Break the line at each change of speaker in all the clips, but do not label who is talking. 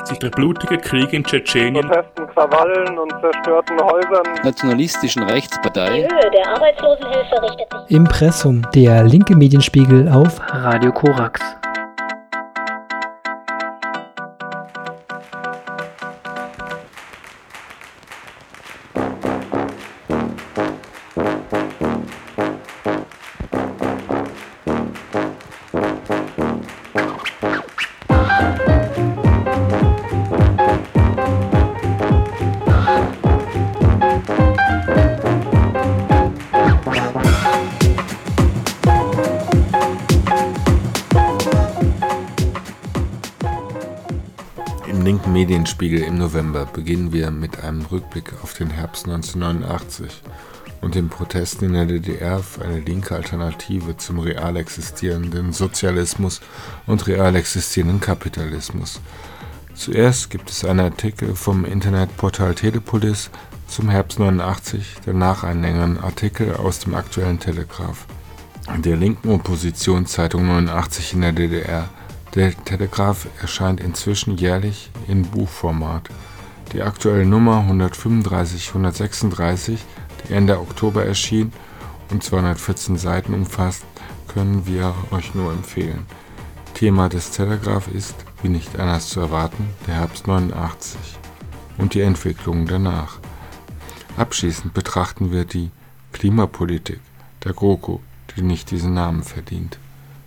1989 der blutige Krieg in Tschetschenien,
Protesten, Krawallen und zerstörten Häusern,
nationalistischen Rechtspartei.
Die Höhe der Arbeitslosenhilfe richtet sich.
Impressum, der linke Medienspiegel auf Radio Korax.
Medienspiegel im November beginnen wir mit einem Rückblick auf den Herbst 1989 und den Protesten in der DDR für eine linke Alternative zum real existierenden Sozialismus und real existierenden Kapitalismus. Zuerst gibt es einen Artikel vom Internetportal Telepolis zum Herbst 89, danach einen längeren Artikel aus dem aktuellen Telegraph, der linken Oppositionszeitung 89 in der DDR. Der Telegraph erscheint inzwischen jährlich in Buchformat. Die aktuelle Nummer 135/136, die Ende Oktober erschien und 214 Seiten umfasst, können wir euch nur empfehlen. Thema des Telegraph ist, wie nicht anders zu erwarten, der Herbst 89 und die Entwicklungen danach. Abschließend betrachten wir die Klimapolitik der GroKo, die nicht diesen Namen verdient.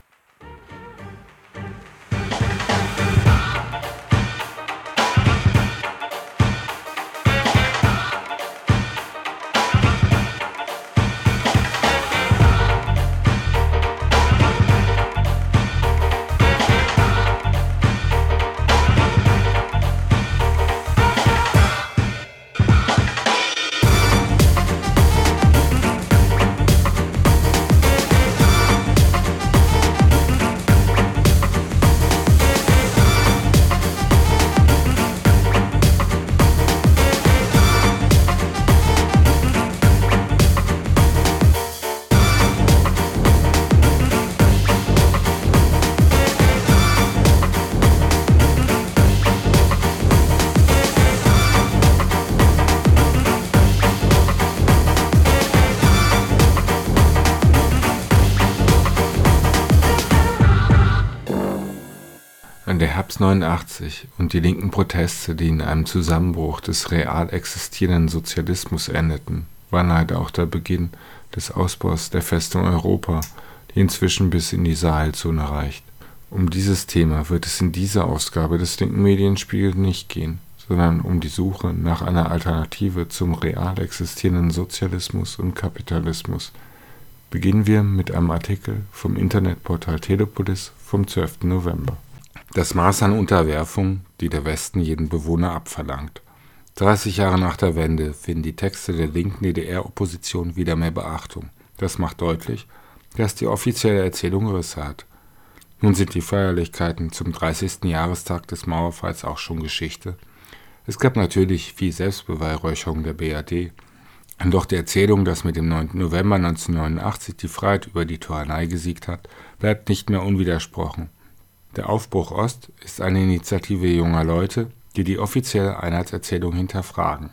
Der Herbst 89 und die linken Proteste, die in einem Zusammenbruch des real existierenden Sozialismus endeten, war leider auch der Beginn des Ausbaus der Festung Europa, die inzwischen bis in die Sahelzone reicht. Um dieses Thema wird es in dieser Ausgabe des linken Medienspiegels nicht gehen, sondern um die Suche nach einer Alternative zum real existierenden Sozialismus und Kapitalismus. Beginnen wir mit einem Artikel vom Internetportal Telepolis vom 12. November. Das Maß an Unterwerfung, die der Westen jeden Bewohner abverlangt. 30 Jahre nach der Wende finden die Texte der linken DDR-Opposition wieder mehr Beachtung. Das macht deutlich, dass die offizielle Erzählung Risse hat. Nun sind die Feierlichkeiten zum 30. Jahrestag des Mauerfalls auch schon Geschichte. Es gab natürlich viel Selbstbeweihräucherung der BRD. Doch die Erzählung, dass mit dem 9. November 1989 die Freiheit über die Tyrannei gesiegt hat, bleibt nicht mehr unwidersprochen. Der Aufbruch Ost ist eine Initiative junger Leute, die die offizielle Einheitserzählung hinterfragen.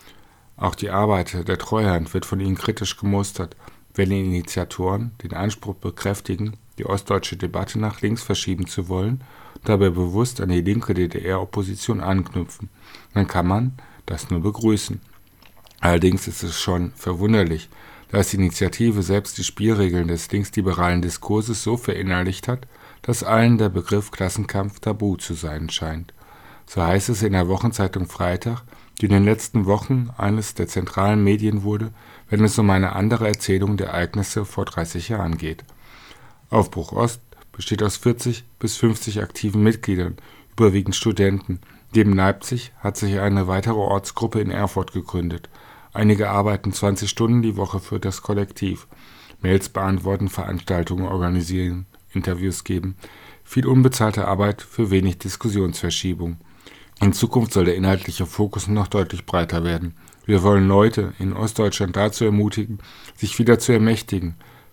Auch die Arbeit der Treuhand wird von ihnen kritisch gemustert, wenn die Initiatoren den Anspruch bekräftigen, die ostdeutsche Debatte nach links verschieben zu wollen und dabei bewusst an die linke DDR-Opposition anknüpfen. Dann kann man das nur begrüßen. Allerdings ist es schon verwunderlich, dass die Initiative selbst die Spielregeln des linksliberalen Diskurses so verinnerlicht hat, dass allen der Begriff Klassenkampf tabu zu sein scheint. So heißt es in der Wochenzeitung Freitag, die in den letzten Wochen eines der zentralen Medien wurde, wenn es um eine andere Erzählung der Ereignisse vor 30 Jahren geht. Aufbruch Ost besteht aus 40 bis 50 aktiven Mitgliedern, überwiegend Studenten. Neben Leipzig hat sich eine weitere Ortsgruppe in Erfurt gegründet. Einige arbeiten 20 Stunden die Woche für das Kollektiv. Mails beantworten, Veranstaltungen organisieren, Interviews geben. Viel unbezahlte Arbeit für wenig Diskussionsverschiebung. In Zukunft soll der inhaltliche Fokus noch deutlich breiter werden. Wir wollen Leute in Ostdeutschland dazu ermutigen, sich wieder zu ermächtigen,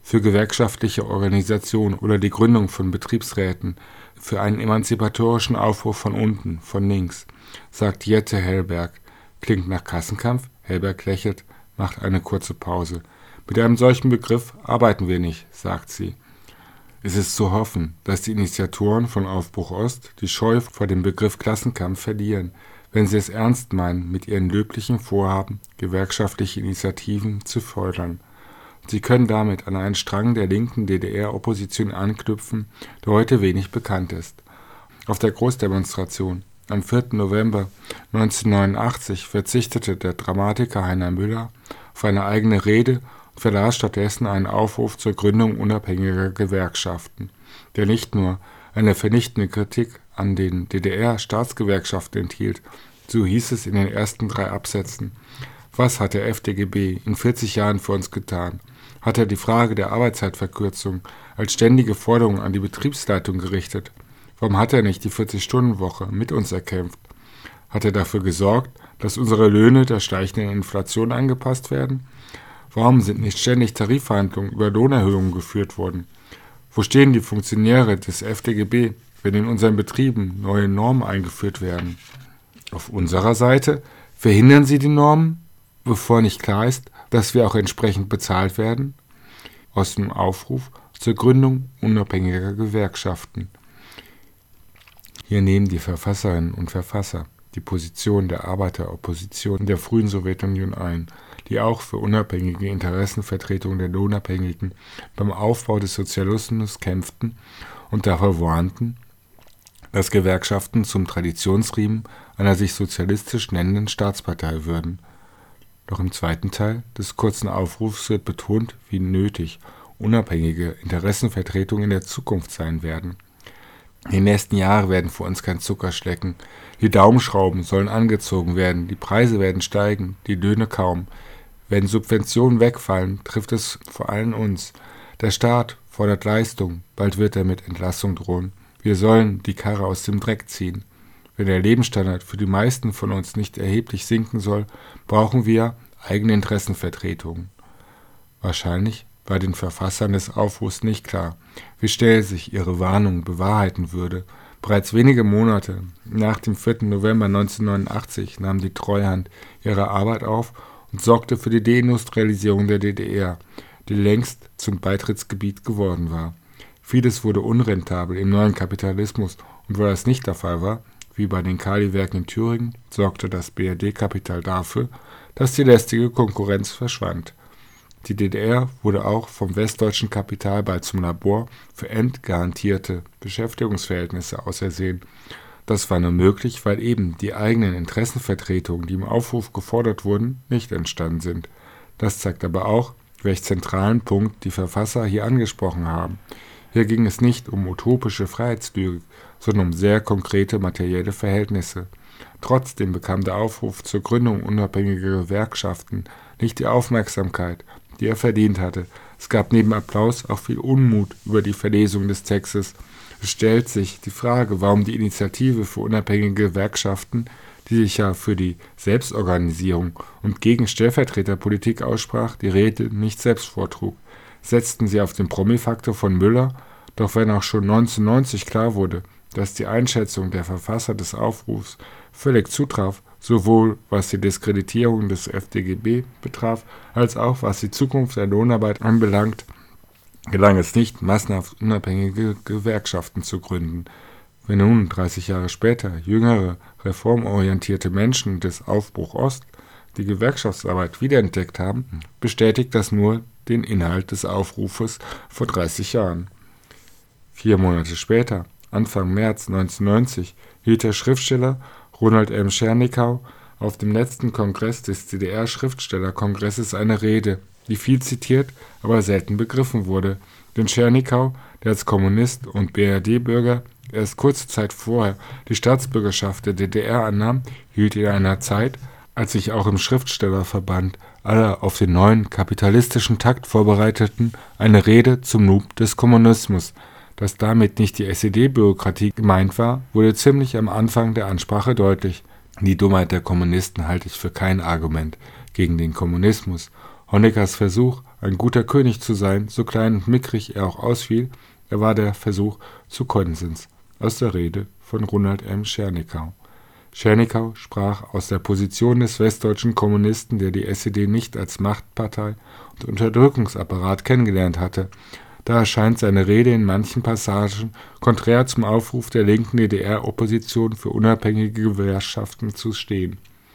für gewerkschaftliche Organisationen oder die Gründung von Betriebsräten, für einen emanzipatorischen Aufruf von unten, von links, sagt Jette Hellberg. Klingt nach Klassenkampf? Hellberg lächelt, macht eine kurze Pause. Mit einem solchen Begriff arbeiten wir nicht, sagt sie. Es ist zu hoffen, dass die Initiatoren von Aufbruch Ost die Scheu vor dem Begriff Klassenkampf verlieren, wenn sie es ernst meinen, mit ihren löblichen Vorhaben, gewerkschaftliche Initiativen zu fördern. Sie können damit an einen Strang der linken DDR-Opposition anknüpfen, der heute wenig bekannt ist. Auf der Großdemonstration am 4. November 1989 verzichtete der Dramatiker Heiner Müller auf eine eigene Rede und verlas stattdessen einen Aufruf zur Gründung unabhängiger Gewerkschaften, der nicht nur eine vernichtende Kritik an den DDR-Staatsgewerkschaften enthielt, so hieß es in den ersten 3 Absätzen. Was hat der FDGB in 40 Jahren für uns getan? Hat er die Frage der Arbeitszeitverkürzung als ständige Forderung an die Betriebsleitung gerichtet? Warum hat er nicht die 40-Stunden-Woche mit uns erkämpft? Hat er dafür gesorgt, dass unsere Löhne der steigenden Inflation angepasst werden? Warum sind nicht ständig Tarifverhandlungen über Lohnerhöhungen geführt worden? Wo stehen die Funktionäre des FDGB, wenn in unseren Betrieben neue Normen eingeführt werden? Auf unserer Seite verhindern sie die Normen, bevor nicht klar ist, dass wir auch entsprechend bezahlt werden? Aus dem Aufruf zur Gründung unabhängiger Gewerkschaften. Hier nehmen die Verfasserinnen und Verfasser die Position der Arbeiteropposition der frühen Sowjetunion ein, die auch für unabhängige Interessenvertretung der Lohnabhängigen beim Aufbau des Sozialismus kämpften und dafür warnten, dass Gewerkschaften zum Traditionsriemen einer sich sozialistisch nennenden Staatspartei würden. Doch im zweiten Teil des kurzen Aufrufs wird betont, wie nötig unabhängige Interessenvertretungen in der Zukunft sein werden. Die nächsten Jahre werden für uns kein Zuckerschlecken. Die Daumenschrauben sollen angezogen werden, die Preise werden steigen, die Löhne kaum. Wenn Subventionen wegfallen, trifft es vor allem uns. Der Staat fordert Leistung, bald wird er mit Entlassung drohen. Wir sollen die Karre aus dem Dreck ziehen. Wenn der Lebensstandard für die meisten von uns nicht erheblich sinken soll, brauchen wir eigene Interessenvertretungen. Wahrscheinlich war den Verfassern des Aufrufs nicht klar, wie schnell sich ihre Warnung bewahrheiten würde. Bereits wenige Monate nach dem 4. November 1989 nahm die Treuhand ihre Arbeit auf und sorgte für die Deindustrialisierung der DDR, die längst zum Beitrittsgebiet geworden war. Vieles wurde unrentabel im neuen Kapitalismus und wo das nicht der Fall war, wie bei den Kaliwerken in Thüringen, sorgte das BRD-Kapital dafür, dass die lästige Konkurrenz verschwand. Die DDR wurde auch vom westdeutschen Kapital bald zum Labor für entgarantierte Beschäftigungsverhältnisse ausersehen. Das war nur möglich, weil eben die eigenen Interessenvertretungen, die im Aufruf gefordert wurden, nicht entstanden sind. Das zeigt aber auch, welch zentralen Punkt die Verfasser hier angesprochen haben. Hier ging es nicht um utopische Freiheitslüge, sondern um sehr konkrete materielle Verhältnisse. Trotzdem bekam der Aufruf zur Gründung unabhängiger Gewerkschaften nicht die Aufmerksamkeit, die er verdient hatte. Es gab neben Applaus auch viel Unmut über die Verlesung des Textes. Es stellt sich die Frage, warum die Initiative für unabhängige Gewerkschaften, die sich ja für die Selbstorganisierung und gegen Stellvertreterpolitik aussprach, die Rede nicht selbst vortrug. Setzten sie auf den Promi-Faktor von Müller, doch wenn auch schon 1990 klar wurde, dass die Einschätzung der Verfasser des Aufrufs völlig zutraf, sowohl was die Diskreditierung des FDGB betraf, als auch was die Zukunft der Lohnarbeit anbelangt, gelang es nicht, massenhaft unabhängige Gewerkschaften zu gründen. Wenn nun 30 Jahre später jüngere, reformorientierte Menschen des Aufbruch Ost die Gewerkschaftsarbeit wiederentdeckt haben, bestätigt das nur den Inhalt des Aufrufes vor 30 Jahren. 4 Monate später, Anfang März 1990, hielt der Schriftsteller Ronald M. Tschernikau auf dem letzten Kongress des DDR-Schriftstellerkongresses eine Rede, die viel zitiert, aber selten begriffen wurde. Denn Tschernikau, der als Kommunist und BRD-Bürger erst kurze Zeit vorher die Staatsbürgerschaft der DDR annahm, hielt in einer Zeit, als sich auch im Schriftstellerverband alle auf den neuen kapitalistischen Takt vorbereiteten, eine Rede zum Noob des Kommunismus. Dass damit nicht die SED-Bürokratie gemeint war, wurde ziemlich am Anfang der Ansprache deutlich. Die Dummheit der Kommunisten halte ich für kein Argument gegen den Kommunismus. Honeckers Versuch, ein guter König zu sein, so klein und mickrig er auch ausfiel, er war der Versuch zu Konsens. Aus der Rede von Ronald M. Schernikau. Schernikau sprach aus der Position des westdeutschen Kommunisten, der die SED nicht als Machtpartei und Unterdrückungsapparat kennengelernt hatte. Da erscheint seine Rede in manchen Passagen konträr zum Aufruf der linken DDR-Opposition für unabhängige Gewerkschaften zu stehen.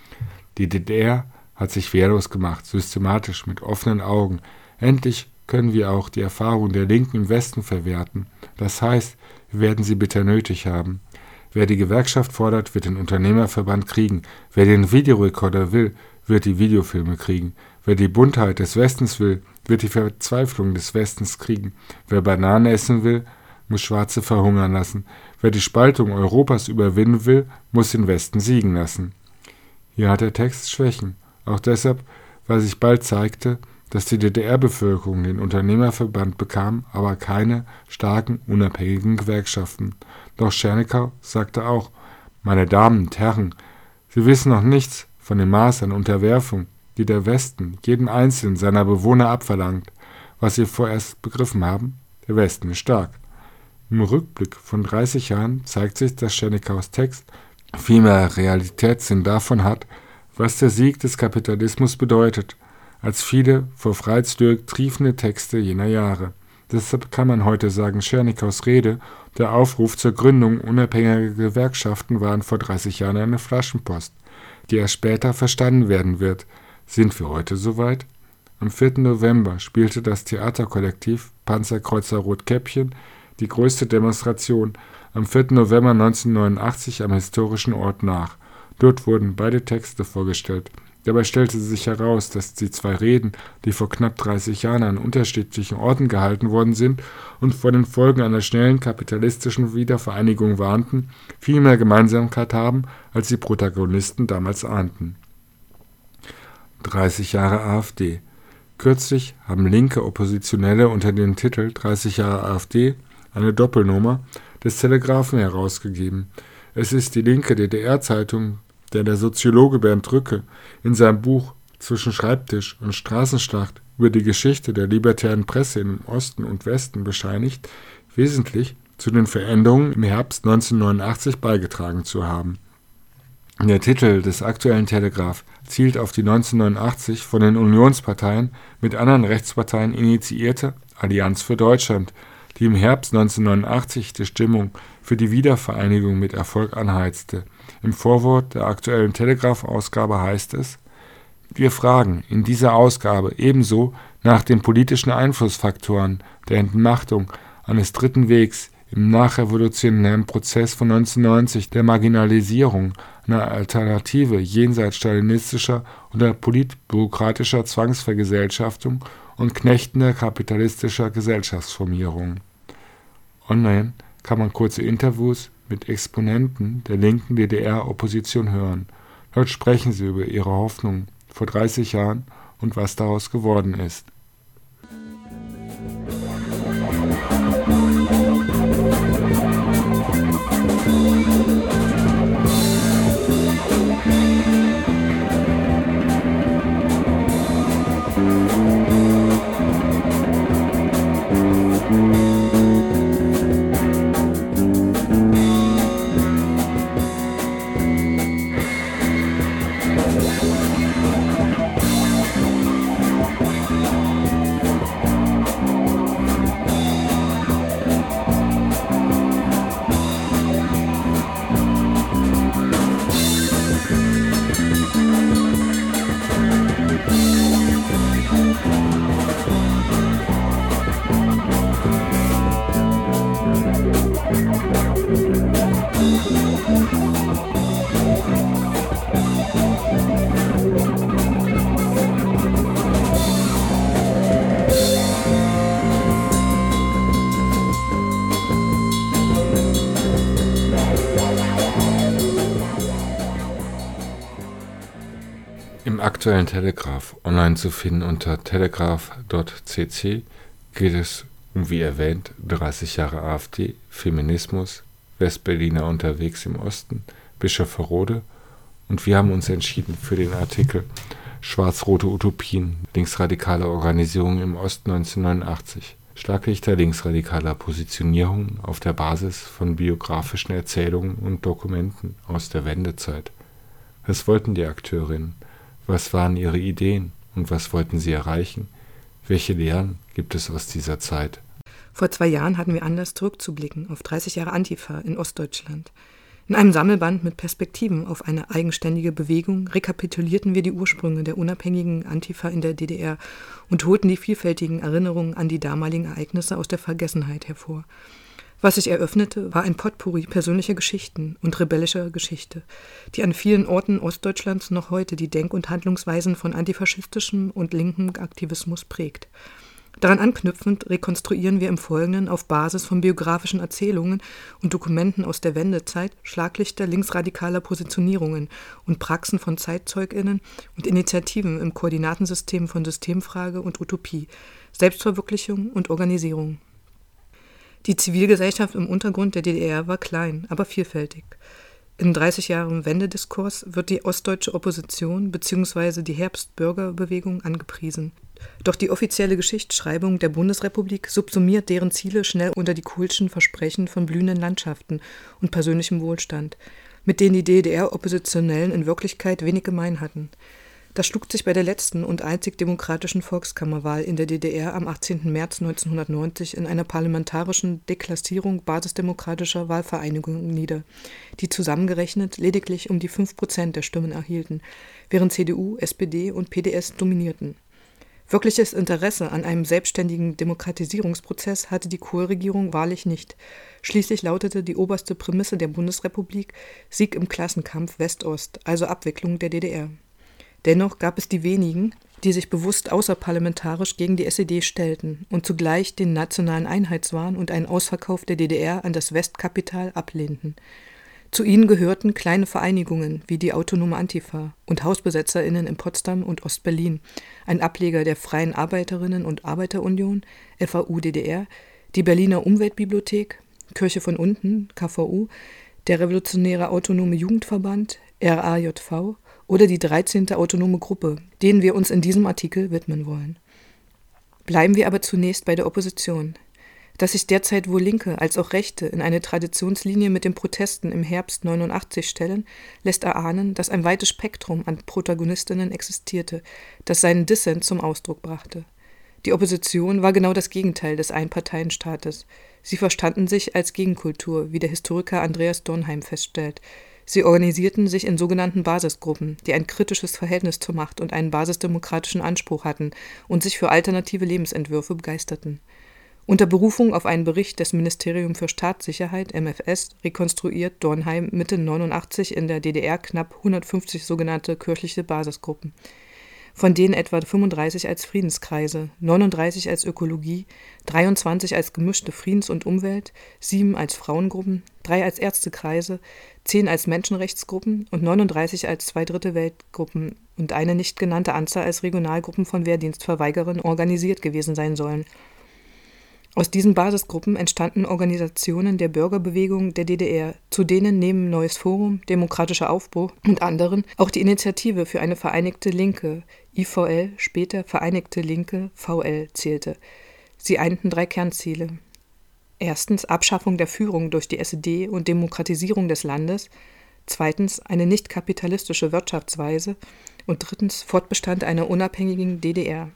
Die DDR hat sich wehrlos gemacht, systematisch, mit offenen Augen. Endlich können wir auch die Erfahrung der Linken im Westen verwerten. Das heißt, wir werden sie bitter nötig haben. Wer die Gewerkschaft fordert, wird den Unternehmerverband kriegen. Wer den Videorekorder will, wird die Videofilme kriegen. Wer die Buntheit des Westens will, wird die Verzweiflung des Westens kriegen. Wer Bananen essen will, muss Schwarze verhungern lassen. Wer die Spaltung Europas überwinden will, muss den Westen siegen lassen. Hier hat der Text Schwächen. Auch deshalb, weil sich bald zeigte, dass die DDR-Bevölkerung den Unternehmerverband bekam, aber keine starken, unabhängigen Gewerkschaften. Doch Schernikau sagte auch: Meine Damen und Herren, Sie wissen noch nichts von dem Maß an Unterwerfung, die der Westen jedem Einzelnen seiner Bewohner abverlangt. Was Sie vorerst begriffen haben, der Westen ist stark. Im Rückblick von 30 Jahren zeigt sich, dass Schernikaus Text viel mehr Realitätssinn davon hat, was der Sieg des Kapitalismus bedeutet, als viele vor Freiheitslyrik triefende Texte jener Jahre. Deshalb kann man heute sagen, Schernikaus Rede, der Aufruf zur Gründung unabhängiger Gewerkschaften, waren vor 30 Jahren eine Flaschenpost, die erst später verstanden werden wird. Sind wir heute soweit? Am 4. November spielte das Theaterkollektiv Panzerkreuzer Rotkäppchen die größte Demonstration am 4. November 1989 am historischen Ort nach. Dort wurden beide Texte vorgestellt. Dabei stellte sich heraus, dass die zwei Reden, die vor knapp 30 Jahren an unterschiedlichen Orten gehalten worden sind und vor den Folgen einer schnellen kapitalistischen Wiedervereinigung warnten, viel mehr Gemeinsamkeit haben, als die Protagonisten damals ahnten. 30 Jahre AfD. Kürzlich haben linke Oppositionelle unter dem Titel 30 Jahre AfD eine Doppelnummer des Telegraphen herausgegeben. Es ist die linke DDR-Zeitung, der Soziologe Bernd Rücke in seinem Buch Zwischen Schreibtisch und Straßenschlacht über die Geschichte der libertären Presse im Osten und Westen bescheinigt, wesentlich zu den Veränderungen im Herbst 1989 beigetragen zu haben. Der Titel des aktuellen Telegraph zielt auf die 1989 von den Unionsparteien mit anderen Rechtsparteien initiierte Allianz für Deutschland, die im Herbst 1989 die Stimmung für die Wiedervereinigung mit Erfolg anheizte. Im Vorwort der aktuellen Telegraph-Ausgabe heißt es: Wir fragen in dieser Ausgabe ebenso nach den politischen Einflussfaktoren der Entmachtung eines dritten Wegs im nachrevolutionären Prozess von 1990, der Marginalisierung, einer Alternative jenseits stalinistischer oder politbürokratischer Zwangsvergesellschaftung und knechtender kapitalistischer Gesellschaftsformierung. Online kann man kurze Interviews mit Exponenten der linken DDR-Opposition hören. Dort sprechen sie über ihre Hoffnungen vor 30 Jahren und was daraus geworden ist. Im aktuellen Telegraph, online zu finden unter telegraph.cc, geht es um, wie erwähnt, 30 Jahre AfD, Feminismus, Westberliner unterwegs im Osten, Bischofferode, und wir haben uns entschieden für den Artikel Schwarz-rote Utopien, linksradikale Organisierung im Osten 1989. Schlaglichter linksradikaler Positionierung auf der Basis von biografischen Erzählungen und Dokumenten aus der Wendezeit. Was wollten die Akteurinnen? Was waren ihre Ideen und was wollten sie erreichen? Welche Lehren gibt es aus dieser Zeit?
Vor 2 Jahren hatten wir Anlass, zurückzublicken auf 30 Jahre Antifa in Ostdeutschland. In einem Sammelband mit Perspektiven auf eine eigenständige Bewegung rekapitulierten wir die Ursprünge der unabhängigen Antifa in der DDR und holten die vielfältigen Erinnerungen an die damaligen Ereignisse aus der Vergessenheit hervor. Was sich eröffnete, war ein Potpourri persönlicher Geschichten und rebellischer Geschichte, die an vielen Orten Ostdeutschlands noch heute die Denk- und Handlungsweisen von antifaschistischem und linkem Aktivismus prägt. Daran anknüpfend rekonstruieren wir im Folgenden auf Basis von biografischen Erzählungen und Dokumenten aus der Wendezeit Schlaglichter linksradikaler Positionierungen und Praxen von ZeitzeugInnen und Initiativen im Koordinatensystem von Systemfrage und Utopie, Selbstverwirklichung und Organisierung. Die Zivilgesellschaft im Untergrund der DDR war klein, aber vielfältig. In 30 Jahren Wendediskurs wird die ostdeutsche Opposition bzw. die Herbstbürgerbewegung angepriesen. Doch die offizielle Geschichtsschreibung der Bundesrepublik subsumiert deren Ziele schnell unter die Kohlschen Versprechen von blühenden Landschaften und persönlichem Wohlstand, mit denen die DDR-Oppositionellen in Wirklichkeit wenig gemein hatten. Das schlug sich bei der letzten und einzig demokratischen Volkskammerwahl in der DDR am 18. März 1990 in einer parlamentarischen Deklassierung basisdemokratischer Wahlvereinigungen nieder, die zusammengerechnet lediglich um die 5% der Stimmen erhielten, während CDU, SPD und PDS dominierten. Wirkliches Interesse an einem selbstständigen Demokratisierungsprozess hatte die Kohl-Regierung wahrlich nicht. Schließlich lautete die oberste Prämisse der Bundesrepublik Sieg im Klassenkampf West-Ost, also Abwicklung der DDR. Dennoch gab es die wenigen, die sich bewusst außerparlamentarisch gegen die SED stellten und zugleich den nationalen Einheitswahn und einen Ausverkauf der DDR an das Westkapital ablehnten. Zu ihnen gehörten kleine Vereinigungen wie die Autonome Antifa und HausbesetzerInnen in Potsdam und Ostberlin, ein Ableger der Freien Arbeiterinnen- und Arbeiterunion, FAU-DDR, die Berliner Umweltbibliothek, Kirche von Unten, KVU, der Revolutionäre Autonome Jugendverband, RAJV oder die 13. Autonome Gruppe, denen wir uns in diesem Artikel widmen wollen. Bleiben wir aber zunächst bei der Opposition. Dass sich derzeit wohl Linke als auch Rechte in eine Traditionslinie mit den Protesten im Herbst 89 stellen, lässt erahnen, dass ein weites Spektrum an Protagonistinnen existierte, das seinen Dissens zum Ausdruck brachte. Die Opposition war genau das Gegenteil des Einparteienstaates. Sie verstanden sich als Gegenkultur, wie der Historiker Andreas Dornheim feststellt. Sie organisierten sich in sogenannten Basisgruppen, die ein kritisches Verhältnis zur Macht und einen basisdemokratischen Anspruch hatten und sich für alternative Lebensentwürfe begeisterten. Unter Berufung auf einen Bericht des Ministerium für Staatssicherheit, MfS, rekonstruiert Dornheim Mitte 89 in der DDR knapp 150 sogenannte kirchliche Basisgruppen, von denen etwa 35 als Friedenskreise, 39 als Ökologie, 23 als gemischte Friedens- und Umwelt, 7 als Frauengruppen, 3 als Ärztekreise, 10 als Menschenrechtsgruppen und 39 als Zweidrittel-Weltgruppen und eine nicht genannte Anzahl als Regionalgruppen von Wehrdienstverweigerern organisiert gewesen sein sollen. Aus diesen Basisgruppen entstanden Organisationen der Bürgerbewegung der DDR, zu denen neben Neues Forum, Demokratischer Aufbruch und anderen auch die Initiative für eine Vereinigte Linke, IVL, später Vereinigte Linke, VL, zählte. Sie einten 3 Kernziele. Erstens Abschaffung der Führung durch die SED und Demokratisierung des Landes, zweitens eine nicht kapitalistische Wirtschaftsweise und drittens Fortbestand einer unabhängigen DDR.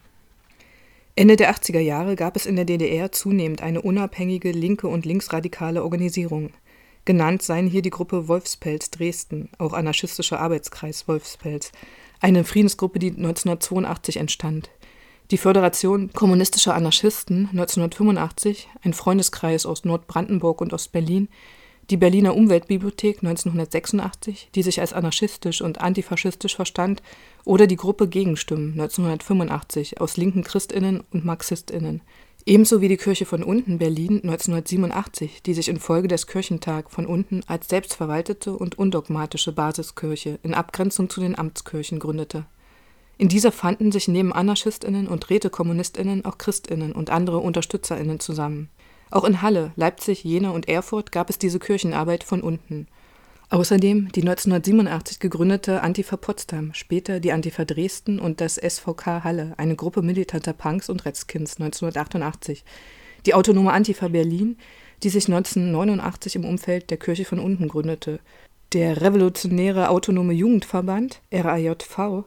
Ende der 80er Jahre gab es in der DDR zunehmend eine unabhängige linke und linksradikale Organisierung. Genannt seien hier die Gruppe Wolfspelz Dresden, auch anarchistischer Arbeitskreis Wolfspelz, eine Friedensgruppe, die 1982 entstand. Die Föderation kommunistischer Anarchisten 1985, ein Freundeskreis aus Nordbrandenburg und Ostberlin, die Berliner Umweltbibliothek 1986, die sich als anarchistisch und antifaschistisch verstand, oder die Gruppe Gegenstimmen 1985 aus linken ChristInnen und MarxistInnen. Ebenso wie die Kirche von Unten Berlin 1987, die sich infolge des Kirchentag von Unten als selbstverwaltete und undogmatische Basiskirche in Abgrenzung zu den Amtskirchen gründete. In dieser fanden sich neben AnarchistInnen und RätekommunistInnen auch ChristInnen und andere UnterstützerInnen zusammen. Auch in Halle, Leipzig, Jena und Erfurt gab es diese Kirchenarbeit von Unten. Außerdem die 1987 gegründete Antifa Potsdam, später die Antifa Dresden und das SVK Halle, eine Gruppe militanter Punks und Redskins 1988. Die Autonome Antifa Berlin, die sich 1989 im Umfeld der Kirche von Unten gründete. Der Revolutionäre Autonome Jugendverband, RAJV,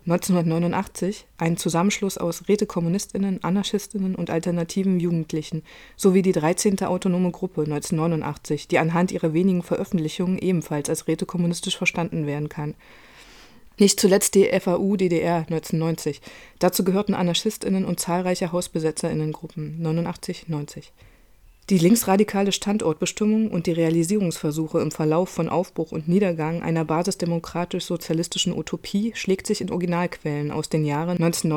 1989, ein Zusammenschluss aus Rätekommunistinnen, Anarchistinnen und alternativen Jugendlichen, sowie die 13. Autonome Gruppe 1989, die anhand ihrer wenigen Veröffentlichungen ebenfalls als rätekommunistisch verstanden werden kann. Nicht zuletzt die FAU DDR 1990. Dazu gehörten AnarchistInnen und zahlreiche HausbesetzerInnen-Gruppen 89-90. Die linksradikale Standortbestimmung und die Realisierungsversuche im Verlauf von Aufbruch und Niedergang einer basisdemokratisch-sozialistischen Utopie schlägt sich in Originalquellen aus den Jahren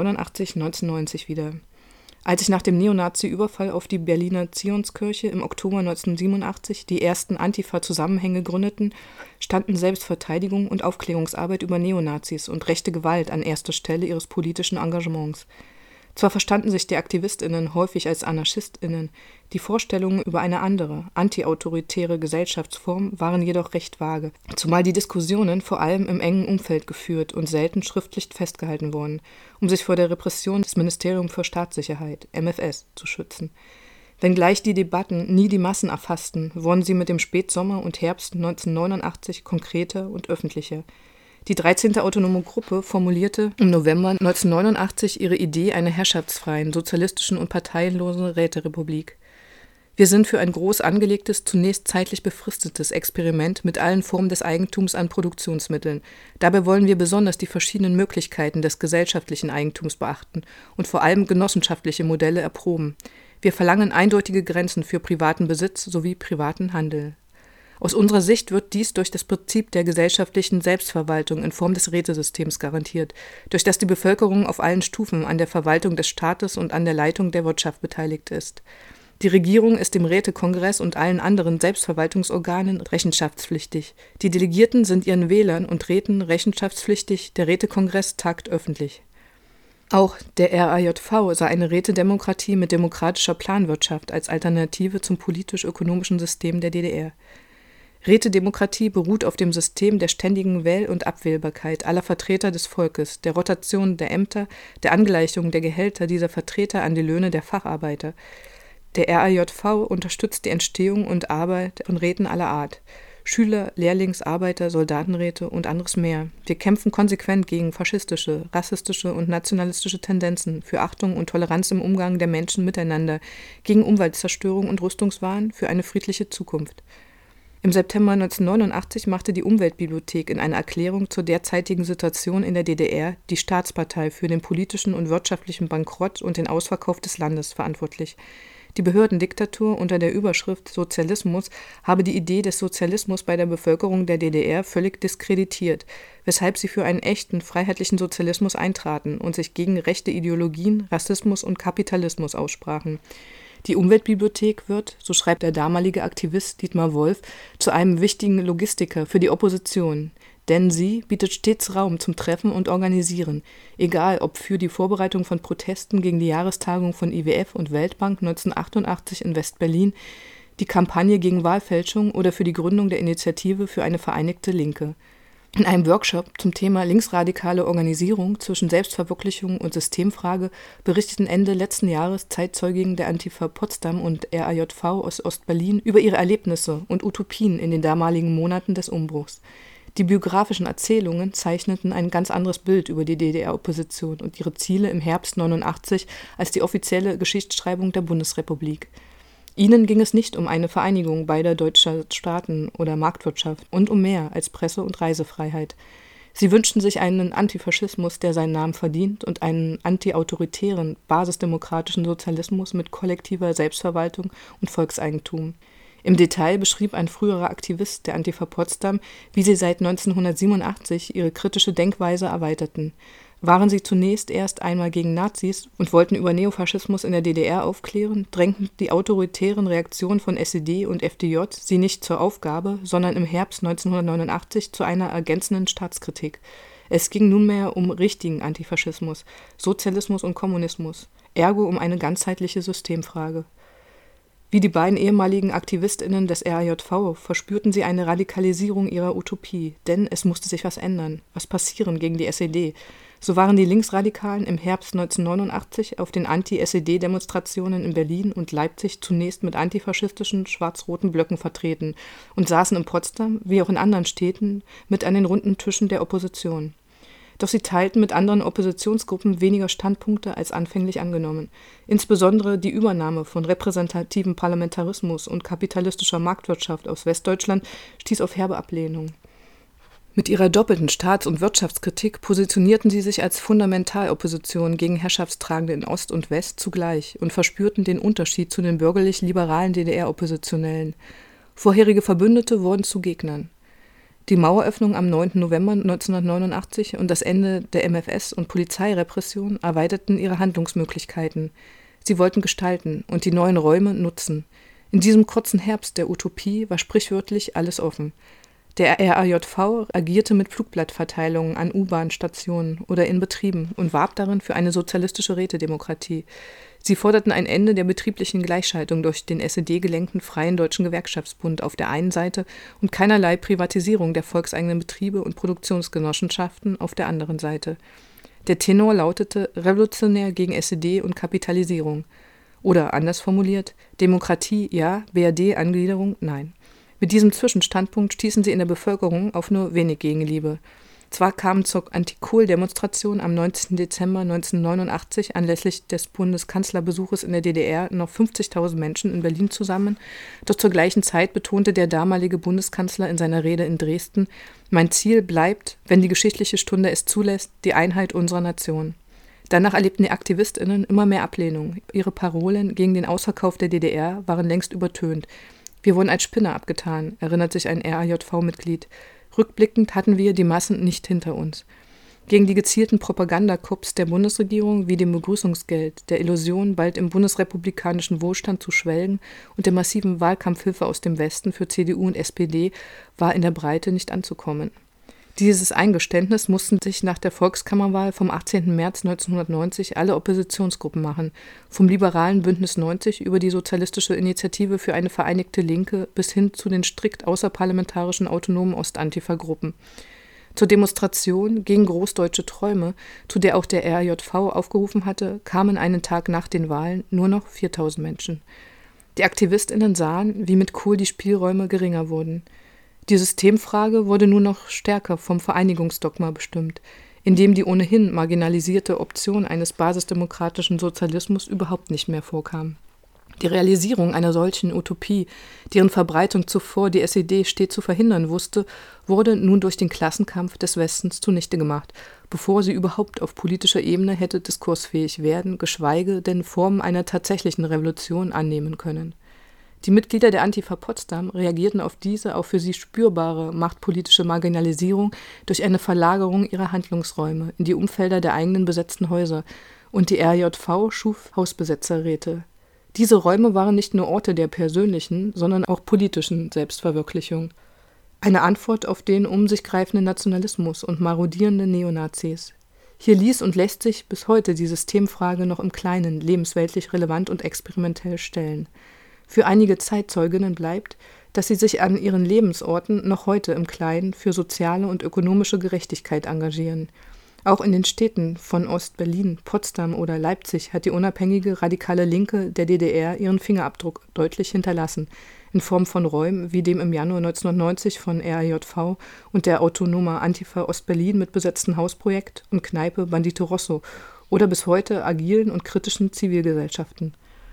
1989-1990 wieder. Als sich nach dem Neonazi-Überfall auf die Berliner Zionskirche im Oktober 1987 die ersten Antifa-Zusammenhänge gründeten, standen Selbstverteidigung und Aufklärungsarbeit über Neonazis und rechte Gewalt an erster Stelle ihres politischen Engagements. Zwar verstanden sich die AktivistInnen häufig als AnarchistInnen, die Vorstellungen über eine andere, antiautoritäre Gesellschaftsform waren jedoch recht vage, zumal die Diskussionen vor allem im engen Umfeld geführt und selten schriftlich festgehalten wurden, um sich vor der Repression des Ministerium für Staatssicherheit, MfS, zu schützen. Wenngleich die Debatten nie die Massen erfassten, wurden sie mit dem Spätsommer und Herbst 1989 konkreter und öffentlicher. Die 13. Autonome Gruppe formulierte im November 1989 ihre Idee einer herrschaftsfreien, sozialistischen und parteienlosen Räterepublik. Wir sind für ein groß angelegtes, zunächst zeitlich befristetes Experiment mit allen Formen des Eigentums an Produktionsmitteln. Dabei wollen wir besonders die verschiedenen Möglichkeiten des gesellschaftlichen Eigentums beachten und vor allem genossenschaftliche Modelle erproben. Wir verlangen eindeutige Grenzen für privaten Besitz sowie privaten Handel. Aus unserer Sicht wird dies durch das Prinzip der gesellschaftlichen Selbstverwaltung in Form des Rätesystems garantiert, durch das die Bevölkerung auf allen Stufen an der Verwaltung des Staates und an der Leitung der Wirtschaft beteiligt ist. Die Regierung ist dem Rätekongress und allen anderen Selbstverwaltungsorganen rechenschaftspflichtig. Die Delegierten sind ihren Wählern und Räten rechenschaftspflichtig, der Rätekongress tagt öffentlich. Auch der RAJV sah eine Rätedemokratie mit demokratischer Planwirtschaft als Alternative zum politisch-ökonomischen System der DDR. Rätedemokratie beruht auf dem System der ständigen Wähl- und Abwählbarkeit aller Vertreter des Volkes, der Rotation der Ämter, der Angleichung der Gehälter dieser Vertreter an die Löhne der Facharbeiter. Der RAJV unterstützt die Entstehung und Arbeit von Räten aller Art. Schüler, Lehrlings-, Arbeiter-, Soldatenräte und anderes mehr. Wir kämpfen konsequent gegen faschistische, rassistische und nationalistische Tendenzen, für Achtung und Toleranz im Umgang der Menschen miteinander, gegen Umweltzerstörung und Rüstungswahn, für eine friedliche Zukunft. Im September 1989 machte die Umweltbibliothek in einer Erklärung zur derzeitigen Situation in der DDR die Staatspartei für den politischen und wirtschaftlichen Bankrott und den Ausverkauf des Landes verantwortlich. Die Behördendiktatur unter der Überschrift Sozialismus habe die Idee des Sozialismus bei der Bevölkerung der DDR völlig diskreditiert, weshalb sie für einen echten, freiheitlichen Sozialismus eintraten und sich gegen rechte Ideologien, Rassismus und Kapitalismus aussprachen. Die Umweltbibliothek wird, so schreibt der damalige Aktivist Dietmar Wolf, zu einem wichtigen Logistiker für die Opposition, denn sie bietet stets Raum zum Treffen und Organisieren, egal ob für die Vorbereitung von Protesten gegen die Jahrestagung von IWF und Weltbank 1988 in West-Berlin, die Kampagne gegen Wahlfälschung oder für die Gründung der Initiative für eine vereinigte Linke. In einem Workshop zum Thema linksradikale Organisierung zwischen Selbstverwirklichung und Systemfrage berichteten Ende letzten Jahres Zeitzeuginnen der Antifa Potsdam und RAJV aus Ostberlin über ihre Erlebnisse und Utopien in den damaligen Monaten des Umbruchs. Die biografischen Erzählungen zeichneten ein ganz anderes Bild über die DDR-Opposition und ihre Ziele im Herbst 89 als die offizielle Geschichtsschreibung der Bundesrepublik. Ihnen ging es nicht um eine Vereinigung beider deutscher Staaten oder Marktwirtschaft und um mehr als Presse- und Reisefreiheit. Sie wünschten sich einen Antifaschismus, der seinen Namen verdient, und einen antiautoritären, basisdemokratischen Sozialismus mit kollektiver Selbstverwaltung und Volkseigentum. Im Detail beschrieb ein früherer Aktivist der Antifa Potsdam, wie sie seit 1987 ihre kritische Denkweise erweiterten. Waren sie zunächst erst einmal gegen Nazis und wollten über Neofaschismus in der DDR aufklären, drängten die autoritären Reaktionen von SED und FDJ sie nicht zur Aufgabe, sondern im Herbst 1989 zu einer ergänzenden Staatskritik. Es ging nunmehr um richtigen Antifaschismus, Sozialismus und Kommunismus, ergo um eine ganzheitliche Systemfrage. Wie die beiden ehemaligen AktivistInnen des RAJV verspürten sie eine Radikalisierung ihrer Utopie, denn es musste sich was ändern, was passieren gegen die SED. So waren die Linksradikalen im Herbst 1989 auf den Anti-SED-Demonstrationen in Berlin und Leipzig zunächst mit antifaschistischen schwarz-roten Blöcken vertreten und saßen in Potsdam, wie auch in anderen Städten, mit an den runden Tischen der Opposition. Doch sie teilten mit anderen Oppositionsgruppen weniger Standpunkte als anfänglich angenommen. Insbesondere die Übernahme von repräsentativem Parlamentarismus und kapitalistischer Marktwirtschaft aus Westdeutschland stieß auf herbe Ablehnung. Mit ihrer doppelten Staats- und Wirtschaftskritik positionierten sie sich als Fundamentalopposition gegen Herrschaftstragende in Ost und West zugleich und verspürten den Unterschied zu den bürgerlich-liberalen DDR-Oppositionellen. Vorherige Verbündete wurden zu Gegnern. Die Maueröffnung am 9. November 1989 und das Ende der MfS- und Polizeirepression erweiterten ihre Handlungsmöglichkeiten. Sie wollten gestalten und die neuen Räume nutzen. In diesem kurzen Herbst der Utopie war sprichwörtlich alles offen. Der RAJV agierte mit Flugblattverteilungen an U-Bahn-Stationen oder in Betrieben und warb darin für eine sozialistische Rätedemokratie. Sie forderten ein Ende der betrieblichen Gleichschaltung durch den SED-gelenkten Freien Deutschen Gewerkschaftsbund auf der einen Seite und keinerlei Privatisierung der volkseigenen Betriebe und Produktionsgenossenschaften auf der anderen Seite. Der Tenor lautete revolutionär gegen SED und Kapitalisierung. Oder anders formuliert, Demokratie ja, BRD-Angliederung nein. Mit diesem Zwischenstandpunkt stießen sie in der Bevölkerung auf nur wenig Gegenliebe. Zwar kamen zur Anti-Kohl-Demonstration am 19. Dezember 1989 anlässlich des Bundeskanzlerbesuches in der DDR noch 50.000 Menschen in Berlin zusammen, doch zur gleichen Zeit betonte der damalige Bundeskanzler in seiner Rede in Dresden: Mein Ziel bleibt, wenn die geschichtliche Stunde es zulässt, die Einheit unserer Nation. Danach erlebten die AktivistInnen immer mehr Ablehnung. Ihre Parolen gegen den Ausverkauf der DDR waren längst übertönt. Wir wurden als Spinner abgetan, erinnert sich ein RAJV-Mitglied. Rückblickend hatten wir die Massen nicht hinter uns. Gegen die gezielten Propagandakups der Bundesregierung wie dem Begrüßungsgeld, der Illusion, bald im bundesrepublikanischen Wohlstand zu schwelgen und der massiven Wahlkampfhilfe aus dem Westen für CDU und SPD war in der Breite nicht anzukommen. Dieses Eingeständnis mussten sich nach der Volkskammerwahl vom 18. März 1990 alle Oppositionsgruppen machen, vom liberalen Bündnis 90 über die Sozialistische Initiative für eine vereinigte Linke bis hin zu den strikt außerparlamentarischen autonomen Ostantifa-Gruppen. Zur Demonstration gegen großdeutsche Träume, zu der auch der RAJV aufgerufen hatte, kamen einen Tag nach den Wahlen nur noch 4.000 Menschen. Die AktivistInnen sahen, wie mit Kohl die Spielräume geringer wurden. Die Systemfrage wurde nur noch stärker vom Vereinigungsdogma bestimmt, in dem die ohnehin marginalisierte Option eines basisdemokratischen Sozialismus überhaupt nicht mehr vorkam. Die Realisierung einer solchen Utopie, deren Verbreitung zuvor die SED stets zu verhindern wusste, wurde nun durch den Klassenkampf des Westens zunichte gemacht, bevor sie überhaupt auf politischer Ebene hätte diskursfähig werden, geschweige denn Formen einer tatsächlichen Revolution annehmen können. Die Mitglieder der Antifa Potsdam reagierten auf diese auch für sie spürbare machtpolitische Marginalisierung durch eine Verlagerung ihrer Handlungsräume in die Umfelder der eigenen besetzten Häuser, und die RAJV schuf Hausbesetzerräte. Diese Räume waren nicht nur Orte der persönlichen, sondern auch politischen Selbstverwirklichung. Eine Antwort auf den um sich greifenden Nationalismus und marodierende Neonazis. Hier ließ und lässt sich bis heute die Systemfrage noch im Kleinen lebensweltlich relevant und experimentell stellen. Für einige Zeitzeuginnen bleibt, dass sie sich an ihren Lebensorten noch heute im Kleinen für soziale und ökonomische Gerechtigkeit engagieren. Auch in den Städten von Ost-Berlin, Potsdam oder Leipzig hat die unabhängige radikale Linke der DDR ihren Fingerabdruck deutlich hinterlassen, in Form von Räumen wie dem im Januar 1990 von RAJV und der Autonoma Antifa Ost-Berlin mit besetzten Hausprojekt und Kneipe Bandito Rosso oder bis heute agilen und kritischen Zivilgesellschaften.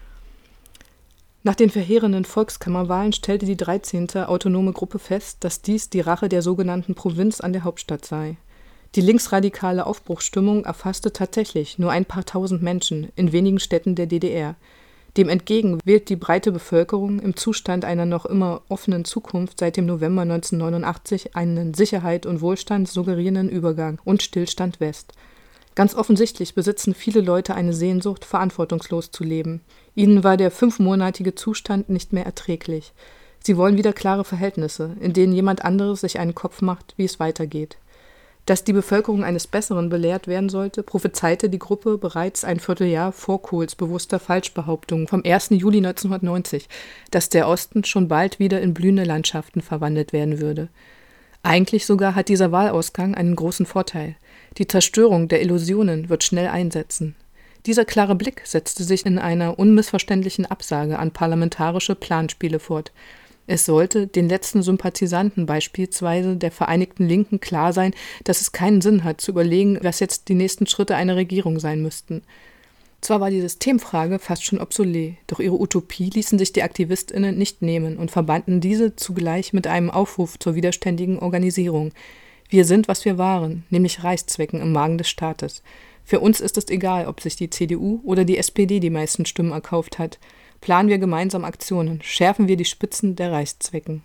Nach den verheerenden Volkskammerwahlen stellte die 13. Autonome Gruppe fest, dass dies die Rache der sogenannten Provinz an der Hauptstadt sei. Die linksradikale Aufbruchsstimmung erfasste tatsächlich nur ein paar tausend Menschen in wenigen Städten der DDR. Dem entgegen wählt die breite Bevölkerung im Zustand einer noch immer offenen Zukunft seit dem November 1989 einen Sicherheit und Wohlstand suggerierenden Übergang und Stillstand West. Ganz offensichtlich besitzen viele Leute eine Sehnsucht, verantwortungslos zu leben. Ihnen war der 5-monatige Zustand nicht mehr erträglich. Sie wollen wieder klare Verhältnisse, in denen jemand anderes sich einen Kopf macht, wie es weitergeht. Dass die Bevölkerung eines Besseren belehrt werden sollte, prophezeite die Gruppe bereits ein Vierteljahr vor Kohls bewusster Falschbehauptung vom 1. Juli 1990, dass der Osten schon bald wieder in blühende Landschaften verwandelt werden würde. Eigentlich sogar hat dieser Wahlausgang einen großen Vorteil. Die Zerstörung der Illusionen wird schnell einsetzen. Dieser klare Blick setzte sich in einer unmissverständlichen Absage an parlamentarische Planspiele fort. Es sollte den letzten Sympathisanten beispielsweise der Vereinigten Linken klar sein, dass es keinen Sinn hat, zu überlegen, was jetzt die nächsten Schritte einer Regierung sein müssten. Zwar war die Systemfrage fast schon obsolet, doch ihre Utopie ließen sich die AktivistInnen nicht nehmen und verbanden diese zugleich mit einem Aufruf zur widerständigen Organisierung. Wir sind, was wir waren, nämlich Reichszwecken im Magen des Staates. Für uns ist es egal, ob sich die CDU oder die SPD die meisten Stimmen erkauft hat. Planen wir gemeinsam Aktionen, schärfen wir die Spitzen der Reichszwecken.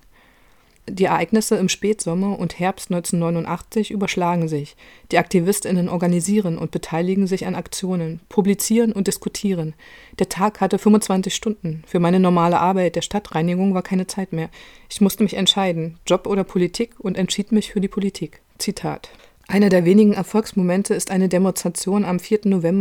Die Ereignisse im Spätsommer und Herbst 1989 überschlagen sich. Die AktivistInnen organisieren und beteiligen sich an Aktionen, publizieren und diskutieren. Der Tag hatte 25 Stunden. Für meine normale Arbeit der Stadtreinigung war keine Zeit mehr. Ich musste mich entscheiden, Job oder Politik, und entschied mich für die Politik. Zitat. Einer der wenigen Erfolgsmomente ist eine Demonstration am 4. November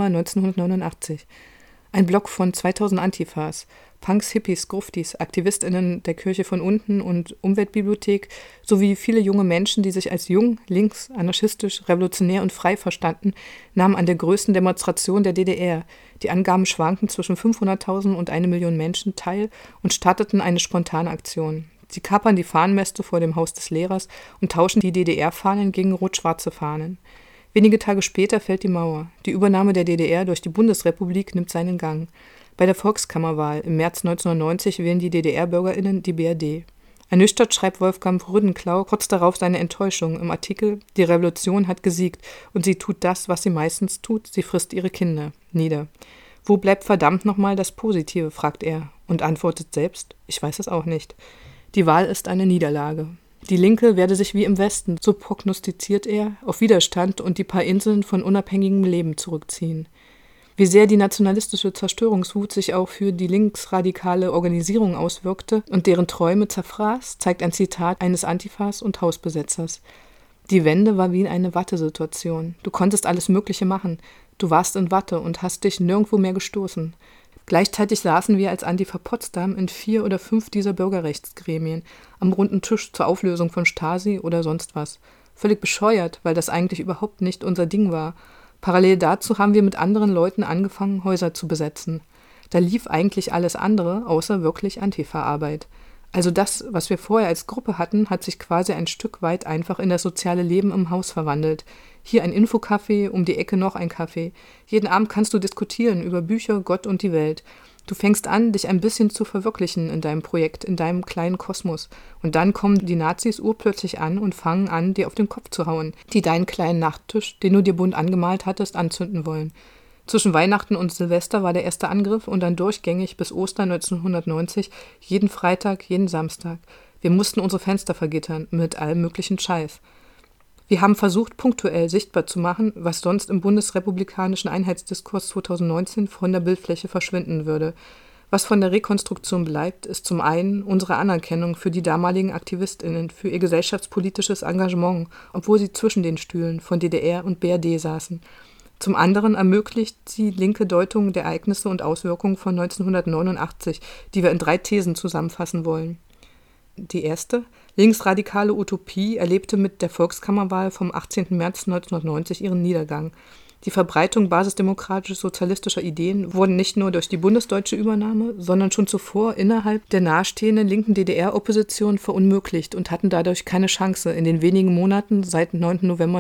1989. Ein Block von 2000 Antifas, Punks, Hippies, Gruftis, AktivistInnen der Kirche von unten und Umweltbibliothek sowie viele junge Menschen, die sich als jung, links, anarchistisch, revolutionär und frei verstanden, nahmen an der größten Demonstration der DDR, die Angaben schwanken zwischen 500.000 und 1 Million Menschen, teil und starteten eine spontane Aktion. Sie kapern die Fahnenmäste vor dem Haus des Lehrers und tauschen die DDR-Fahnen gegen rot-schwarze Fahnen. Wenige Tage später fällt die Mauer. Die Übernahme der DDR durch die Bundesrepublik nimmt seinen Gang. Bei der Volkskammerwahl im März 1990 wählen die DDR-BürgerInnen die BRD. Ernüchtert schreibt Wolfgang Rüdenklau kurz darauf seine Enttäuschung im Artikel »Die Revolution hat gesiegt und sie tut das, was sie meistens tut, sie frisst ihre Kinder« nieder. Wo bleibt verdammt nochmal das Positive, fragt er und antwortet selbst, ich weiß es auch nicht. Die Wahl ist eine Niederlage. Die Linke werde sich wie im Westen, so prognostiziert er, auf Widerstand und die paar Inseln von unabhängigem Leben zurückziehen. Wie sehr die nationalistische Zerstörungswut sich auch für die linksradikale Organisierung auswirkte und deren Träume zerfraß, zeigt ein Zitat eines Antifas und Hausbesetzers. Die Wende war wie eine Wattesituation. Du konntest alles Mögliche machen. Du warst in Watte und hast dich nirgendwo mehr gestoßen. Gleichzeitig saßen wir als Antifa Potsdam in 4 oder 5 dieser Bürgerrechtsgremien, am runden Tisch zur Auflösung von Stasi oder sonst was. Völlig bescheuert, weil das eigentlich überhaupt nicht unser Ding war. Parallel dazu haben wir mit anderen Leuten angefangen, Häuser zu besetzen. Da lief eigentlich alles andere, außer wirklich Antifa-Arbeit. Also das, was wir vorher als Gruppe hatten, hat sich quasi ein Stück weit einfach in das soziale Leben im Haus verwandelt. Hier ein Infocafé, um die Ecke noch ein Café. Jeden Abend kannst du diskutieren über Bücher, Gott und die Welt. Du fängst an, dich ein bisschen zu verwirklichen in deinem Projekt, in deinem kleinen Kosmos. Und dann kommen die Nazis urplötzlich an und fangen an, dir auf den Kopf zu hauen, die deinen kleinen Nachttisch, den du dir bunt angemalt hattest, anzünden wollen. Zwischen Weihnachten und Silvester war der erste Angriff und dann durchgängig bis Ostern 1990, jeden Freitag, jeden Samstag. Wir mussten unsere Fenster vergittern, mit allem möglichen Scheiß. Wir haben versucht, punktuell sichtbar zu machen, was sonst im bundesrepublikanischen Einheitsdiskurs 2019 von der Bildfläche verschwinden würde. Was von der Rekonstruktion bleibt, ist zum einen unsere Anerkennung für die damaligen AktivistInnen, für ihr gesellschaftspolitisches Engagement, obwohl sie zwischen den Stühlen von DDR und BRD saßen. Zum anderen ermöglicht sie linke Deutung der Ereignisse und Auswirkungen von 1989, die wir in 3 Thesen zusammenfassen wollen. Die erste: Linksradikale Utopie erlebte mit der Volkskammerwahl vom 18. März 1990 ihren Niedergang. Die Verbreitung basisdemokratisch-sozialistischer Ideen wurden nicht nur durch die bundesdeutsche Übernahme, sondern schon zuvor innerhalb der nahestehenden linken DDR-Opposition verunmöglicht und hatten dadurch keine Chance, in den wenigen Monaten seit 9. November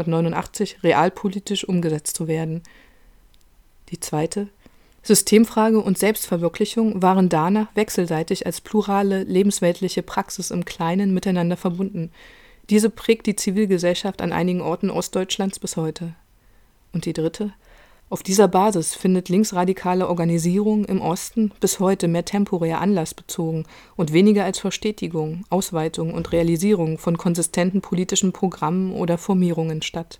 1989 realpolitisch umgesetzt zu werden. Die zweite: Systemfrage und Selbstverwirklichung waren danach wechselseitig als plurale, lebensweltliche Praxis im Kleinen miteinander verbunden. Diese prägt die Zivilgesellschaft an einigen Orten Ostdeutschlands bis heute. Und die dritte: Auf dieser Basis findet linksradikale Organisierung im Osten bis heute mehr temporär anlassbezogen und weniger als Verstetigung, Ausweitung und Realisierung von konsistenten politischen Programmen oder Formierungen statt.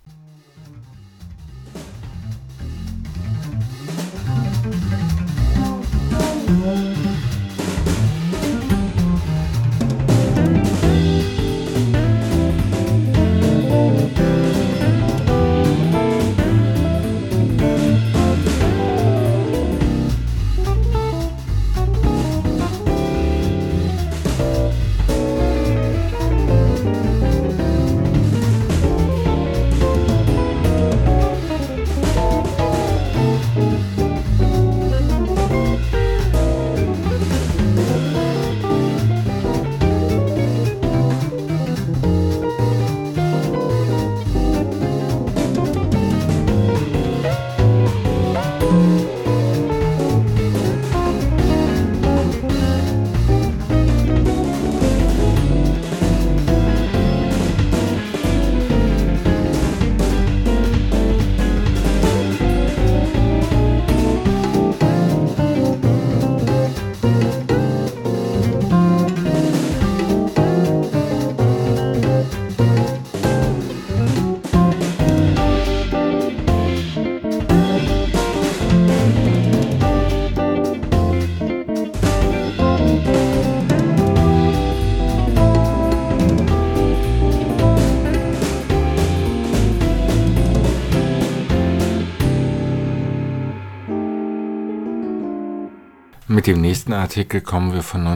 Mit dem nächsten Artikel kommen wir von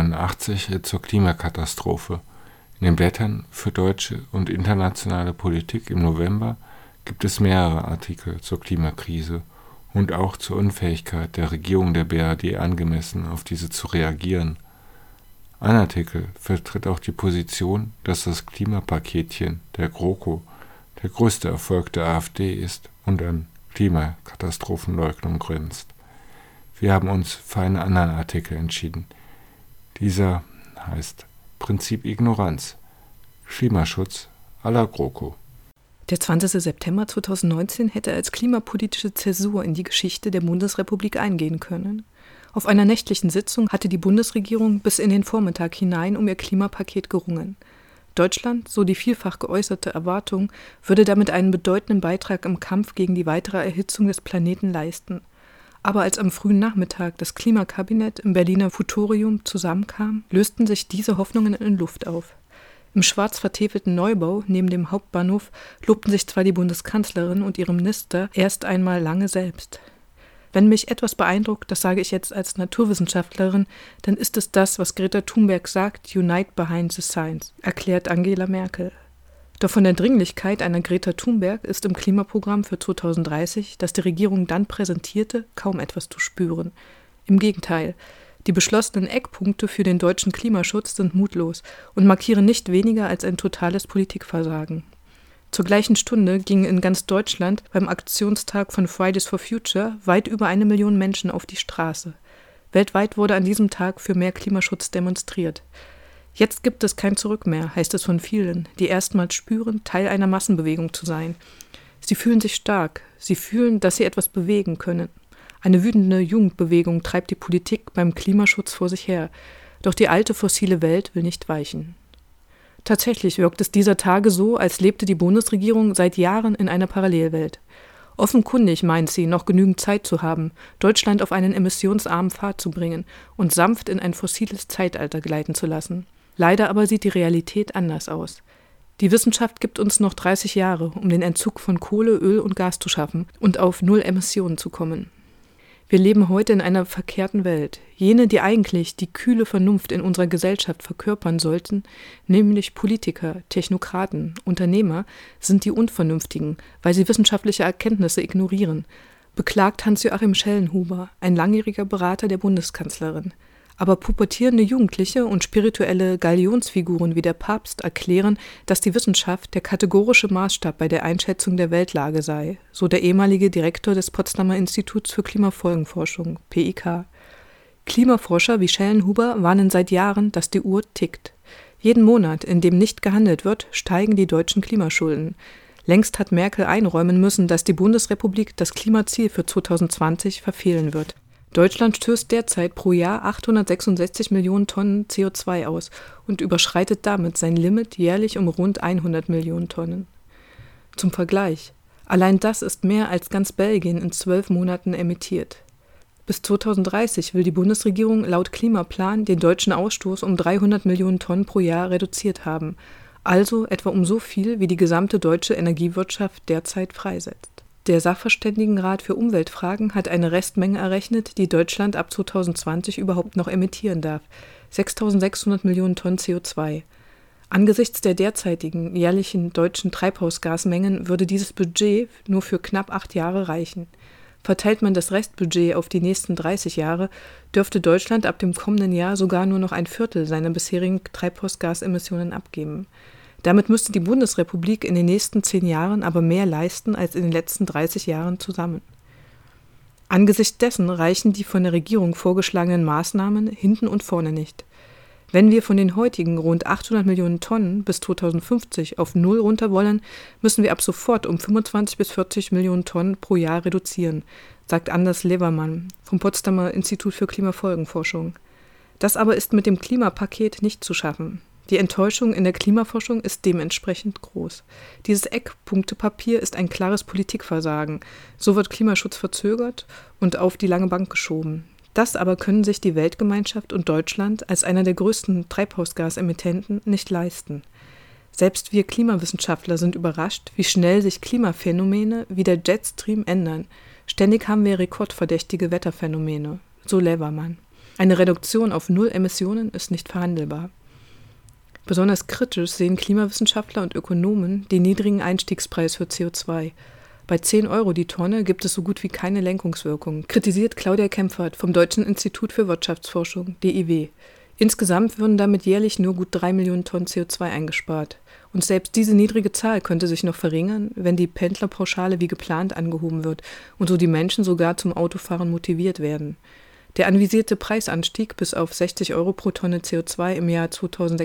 1989 zur Klimakatastrophe. In den Blättern für deutsche und internationale Politik im November gibt es mehrere Artikel zur Klimakrise und auch zur Unfähigkeit der Regierung der BRD angemessen auf diese zu reagieren. Ein Artikel vertritt auch die Position, dass das Klimapaketchen der GroKo der größte Erfolg der AfD ist und an Klimakatastrophenleugnung grenzt. Wir haben uns für einen anderen Artikel entschieden. Dieser heißt Prinzip Ignoranz. Klimaschutz à la GroKo.
Der 20. September 2019 hätte als klimapolitische Zäsur in die Geschichte der Bundesrepublik eingehen können. Auf einer nächtlichen Sitzung hatte die Bundesregierung bis in den Vormittag hinein um ihr Klimapaket gerungen. Deutschland, so die vielfach geäußerte Erwartung, würde damit einen bedeutenden Beitrag im Kampf gegen die weitere Erhitzung des Planeten leisten. Aber als am frühen Nachmittag das Klimakabinett im Berliner Futorium zusammenkam, lösten sich diese Hoffnungen in Luft auf. Im schwarz vertäfelten Neubau neben dem Hauptbahnhof lobten sich zwar die Bundeskanzlerin und ihre Minister erst einmal lange selbst. Wenn mich etwas beeindruckt, das sage ich jetzt als Naturwissenschaftlerin, dann ist es das, was Greta Thunberg sagt, Unite behind the science, erklärt Angela Merkel. Doch von der Dringlichkeit einer Greta Thunberg ist im Klimaprogramm für 2030, das die Regierung dann präsentierte, kaum etwas zu spüren. Im Gegenteil, die beschlossenen Eckpunkte für den deutschen Klimaschutz sind mutlos und markieren nicht weniger als ein totales Politikversagen. Zur gleichen Stunde gingen in ganz Deutschland beim Aktionstag von Fridays for Future weit über 1 Million Menschen auf die Straße. Weltweit wurde an diesem Tag für mehr Klimaschutz demonstriert. Jetzt gibt es kein Zurück mehr, heißt es von vielen, die erstmals spüren, Teil einer Massenbewegung zu sein. Sie fühlen sich stark, sie fühlen, dass sie etwas bewegen können. Eine wütende Jugendbewegung treibt die Politik beim Klimaschutz vor sich her, doch die alte fossile Welt will nicht weichen. Tatsächlich wirkt es dieser Tage so, als lebte die Bundesregierung seit Jahren in einer Parallelwelt. Offenkundig meint sie, noch genügend Zeit zu haben, Deutschland auf einen emissionsarmen Pfad zu bringen und sanft in ein fossiles Zeitalter gleiten zu lassen. Leider aber sieht die Realität anders aus. Die Wissenschaft gibt uns noch 30 Jahre, um den Entzug von Kohle, Öl und Gas zu schaffen und auf 0 Emissionen zu kommen. Wir leben heute in einer verkehrten Welt. Jene, die eigentlich die kühle Vernunft in unserer Gesellschaft verkörpern sollten, nämlich Politiker, Technokraten, Unternehmer, sind die Unvernünftigen, weil sie wissenschaftliche Erkenntnisse ignorieren, beklagt Hans-Joachim Schellenhuber, ein langjähriger Berater der Bundeskanzlerin. Aber pubertierende Jugendliche und spirituelle Galionsfiguren wie der Papst erklären, dass die Wissenschaft der kategorische Maßstab bei der Einschätzung der Weltlage sei, so der ehemalige Direktor des Potsdamer Instituts für Klimafolgenforschung, PIK. Klimaforscher wie Schellenhuber warnen seit Jahren, dass die Uhr tickt. Jeden Monat, in dem nicht gehandelt wird, steigen die deutschen Klimaschulden. Längst hat Merkel einräumen müssen, dass die Bundesrepublik das Klimaziel für 2020 verfehlen wird. Deutschland stößt derzeit pro Jahr 866 Millionen Tonnen CO2 aus und überschreitet damit sein Limit jährlich um rund 100 Millionen Tonnen. Zum Vergleich, allein das ist mehr als ganz Belgien in 12 Monaten emittiert. Bis 2030 will die Bundesregierung laut Klimaplan den deutschen Ausstoß um 300 Millionen Tonnen pro Jahr reduziert haben, also etwa um so viel, wie die gesamte deutsche Energiewirtschaft derzeit freisetzt. Der Sachverständigenrat für Umweltfragen hat eine Restmenge errechnet, die Deutschland ab 2020 überhaupt noch emittieren darf: 6.600 Millionen Tonnen CO2. Angesichts der derzeitigen jährlichen deutschen Treibhausgasmengen würde dieses Budget nur für knapp 8 Jahre reichen. Verteilt man das Restbudget auf die nächsten 30 Jahre, dürfte Deutschland ab dem kommenden Jahr sogar nur noch 1/4 seiner bisherigen Treibhausgasemissionen abgeben. Damit müsste die Bundesrepublik in den nächsten 10 Jahren aber mehr leisten als in den letzten 30 Jahren zusammen. Angesichts dessen reichen die von der Regierung vorgeschlagenen Maßnahmen hinten und vorne nicht. Wenn wir von den heutigen rund 800 Millionen Tonnen bis 2050 auf 0 runter wollen, müssen wir ab sofort um 25 bis 40 Millionen Tonnen pro Jahr reduzieren, sagt Anders Levermann vom Potsdamer Institut für Klimafolgenforschung. Das aber ist mit dem Klimapaket nicht zu schaffen. Die Enttäuschung in der Klimaforschung ist dementsprechend groß. Dieses Eckpunktepapier ist ein klares Politikversagen. So wird Klimaschutz verzögert und auf die lange Bank geschoben. Das aber können sich die Weltgemeinschaft und Deutschland als einer der größten Treibhausgasemittenten nicht leisten. Selbst wir Klimawissenschaftler sind überrascht, wie schnell sich Klimaphänomene wie der Jetstream ändern. Ständig haben wir rekordverdächtige Wetterphänomene, so Levermann. Eine Reduktion auf 0 Emissionen ist nicht verhandelbar. Besonders kritisch sehen Klimawissenschaftler und Ökonomen den niedrigen Einstiegspreis für CO2. Bei 10 € die Tonne gibt es so gut wie keine Lenkungswirkung, kritisiert Claudia Kempfert vom Deutschen Institut für Wirtschaftsforschung, DIW. Insgesamt würden damit jährlich nur gut 3 Millionen Tonnen CO2 eingespart. Und selbst diese niedrige Zahl könnte sich noch verringern, wenn die Pendlerpauschale wie geplant angehoben wird und so die Menschen sogar zum Autofahren motiviert werden. Der anvisierte Preisanstieg bis auf 60 € pro Tonne CO2 im Jahr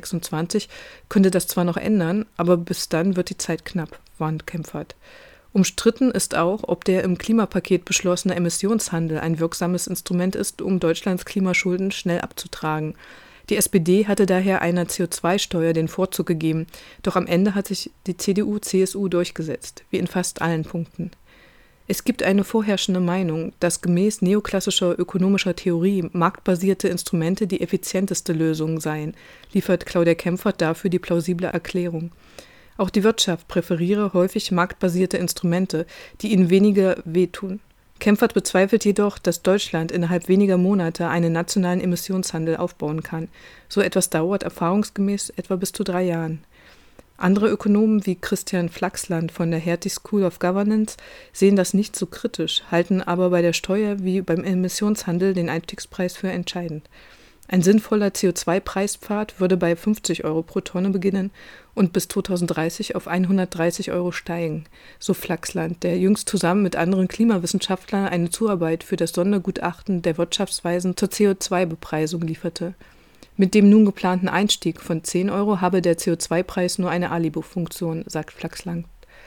2026 könnte das zwar noch ändern, aber bis dann wird die Zeit knapp, warnt Kempfert. Umstritten ist auch, ob der im Klimapaket beschlossene Emissionshandel ein wirksames Instrument ist, um Deutschlands Klimaschulden schnell abzutragen. Die SPD hatte daher einer CO2-Steuer den Vorzug gegeben, doch am Ende hat sich die CDU/CSU durchgesetzt, wie in fast allen Punkten. Es gibt eine vorherrschende Meinung, dass gemäß neoklassischer ökonomischer Theorie marktbasierte Instrumente die effizienteste Lösung seien, liefert Claudia Kempfert dafür die plausible Erklärung. Auch die Wirtschaft präferiere häufig marktbasierte Instrumente, die ihnen weniger wehtun. Kempfert bezweifelt jedoch, dass Deutschland innerhalb weniger Monate einen nationalen Emissionshandel aufbauen kann. So etwas dauert erfahrungsgemäß etwa bis zu 3 Jahren. Andere Ökonomen wie Christian Flachsland von der Hertie School of Governance sehen das nicht so kritisch, halten aber bei der Steuer wie beim Emissionshandel den Einstiegspreis für entscheidend. Ein sinnvoller CO2-Preispfad würde bei 50 € pro Tonne beginnen und bis 2030 auf 130 € steigen, so Flachsland, der jüngst zusammen mit anderen Klimawissenschaftlern eine Zuarbeit für das Sondergutachten der Wirtschaftsweisen zur CO2-Bepreisung lieferte. Mit dem nun geplanten Einstieg von 10 € habe der CO2-Preis nur eine Alibi-Funktion, sagt Flachsland.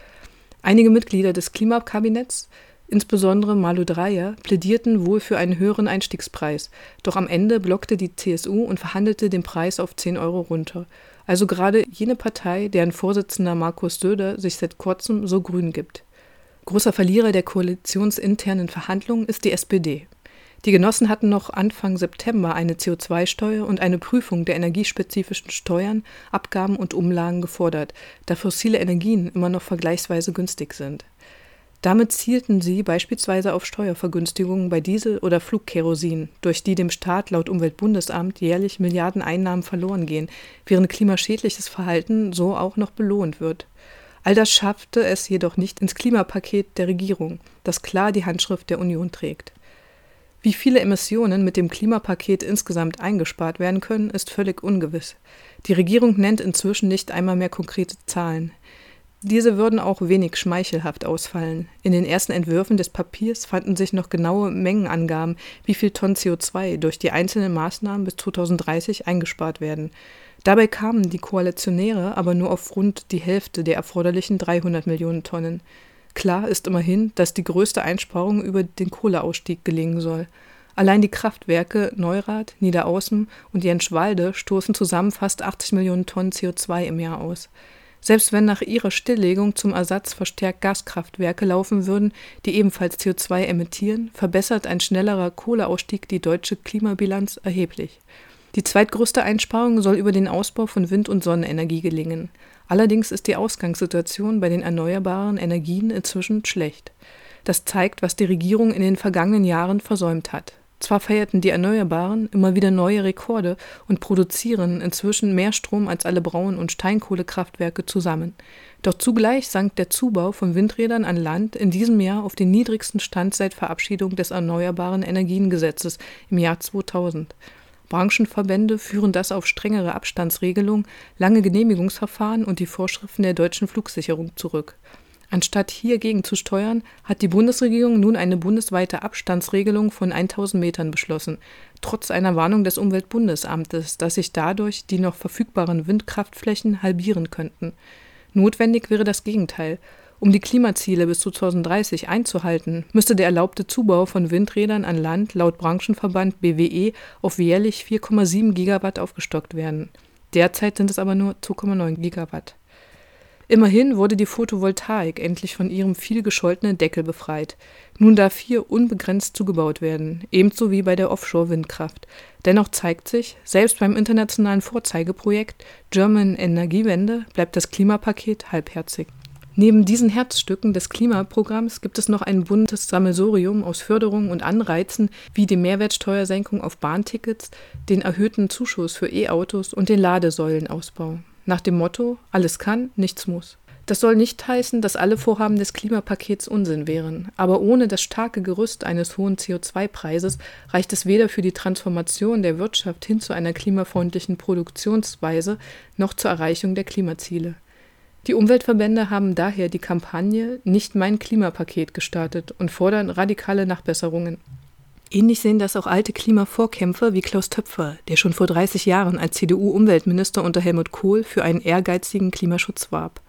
Einige Mitglieder des Klimakabinetts, insbesondere Malu Dreyer, plädierten wohl für einen höheren Einstiegspreis, doch am Ende blockte die CSU und verhandelte den Preis auf 10 € runter. Also gerade jene Partei, deren Vorsitzender Markus Söder sich seit kurzem so grün gibt. Großer Verlierer der koalitionsinternen Verhandlungen ist die SPD. Die Genossen hatten noch Anfang September eine CO2-Steuer und eine Prüfung der energiespezifischen Steuern, Abgaben und Umlagen gefordert, da fossile Energien immer noch vergleichsweise günstig sind. Damit zielten sie beispielsweise auf Steuervergünstigungen bei Diesel oder Flugkerosin, durch die dem Staat laut Umweltbundesamt jährlich Milliarden Einnahmen verloren gehen, während klimaschädliches Verhalten so auch noch belohnt wird. All das schaffte es jedoch nicht ins Klimapaket der Regierung, das klar die Handschrift der Union trägt. Wie viele Emissionen mit dem Klimapaket insgesamt eingespart werden können, ist völlig ungewiss. Die Regierung nennt inzwischen nicht einmal mehr konkrete Zahlen. Diese würden auch wenig schmeichelhaft ausfallen. In den ersten Entwürfen des Papiers fanden sich noch genaue Mengenangaben, wie viel Tonnen CO2 durch die einzelnen Maßnahmen bis 2030 eingespart werden. Dabei kamen die Koalitionäre aber nur auf rund die Hälfte der erforderlichen 300 Millionen Tonnen. Klar ist immerhin, dass die größte Einsparung über den Kohleausstieg gelingen soll. Allein die Kraftwerke Neurath, Niederaußem und Jenschwalde stoßen zusammen fast 80 Millionen Tonnen CO2 im Jahr aus. Selbst wenn nach ihrer Stilllegung zum Ersatz verstärkt Gaskraftwerke laufen würden, die ebenfalls CO2 emittieren, verbessert ein schnellerer Kohleausstieg die deutsche Klimabilanz erheblich. Die zweitgrößte Einsparung soll über den Ausbau von Wind- und Sonnenenergie gelingen. Allerdings ist die Ausgangssituation bei den erneuerbaren Energien inzwischen schlecht. Das zeigt, was die Regierung in den vergangenen Jahren versäumt hat. Zwar feierten die Erneuerbaren immer wieder neue Rekorde und produzieren inzwischen mehr Strom als alle Braun- und Steinkohlekraftwerke zusammen. Doch zugleich sank der Zubau von Windrädern an Land in diesem Jahr auf den niedrigsten Stand seit Verabschiedung des Erneuerbaren Energiengesetzes im Jahr 2000. Branchenverbände führen das auf strengere Abstandsregelungen, lange Genehmigungsverfahren und die Vorschriften der deutschen Flugsicherung zurück. Anstatt hier gegen zu steuern, hat die Bundesregierung nun eine bundesweite Abstandsregelung von 1000 Metern beschlossen, trotz einer Warnung des Umweltbundesamtes, dass sich dadurch die noch verfügbaren Windkraftflächen halbieren könnten. Notwendig wäre das Gegenteil. Um die Klimaziele bis 2030 einzuhalten, müsste der erlaubte Zubau von Windrädern an Land laut Branchenverband BWE auf jährlich 4,7 Gigawatt aufgestockt werden. Derzeit sind es aber nur 2,9 Gigawatt. Immerhin wurde die Photovoltaik endlich von ihrem viel gescholtenen Deckel befreit. Nun darf hier unbegrenzt zugebaut werden, ebenso wie bei der Offshore-Windkraft. Dennoch zeigt sich, selbst beim internationalen Vorzeigeprojekt German Energiewende bleibt das Klimapaket halbherzig. Neben diesen Herzstücken des Klimaprogramms gibt es noch ein buntes Sammelsurium aus Förderungen und Anreizen wie die Mehrwertsteuersenkung auf Bahntickets, den erhöhten Zuschuss für E-Autos und den Ladesäulenausbau. Nach dem Motto: Alles kann, nichts muss. Das soll nicht heißen, dass alle Vorhaben des Klimapakets Unsinn wären, aber ohne das starke Gerüst eines hohen CO2-Preises reicht es weder für die Transformation der Wirtschaft hin zu einer klimafreundlichen Produktionsweise noch zur Erreichung der Klimaziele. Die Umweltverbände haben daher die Kampagne »Nicht mein Klimapaket« gestartet und fordern radikale Nachbesserungen. Ähnlich sehen das auch alte Klimavorkämpfer wie Klaus Töpfer, der schon vor 30 Jahren als CDU-Umweltminister unter Helmut Kohl für einen ehrgeizigen Klimaschutz warb.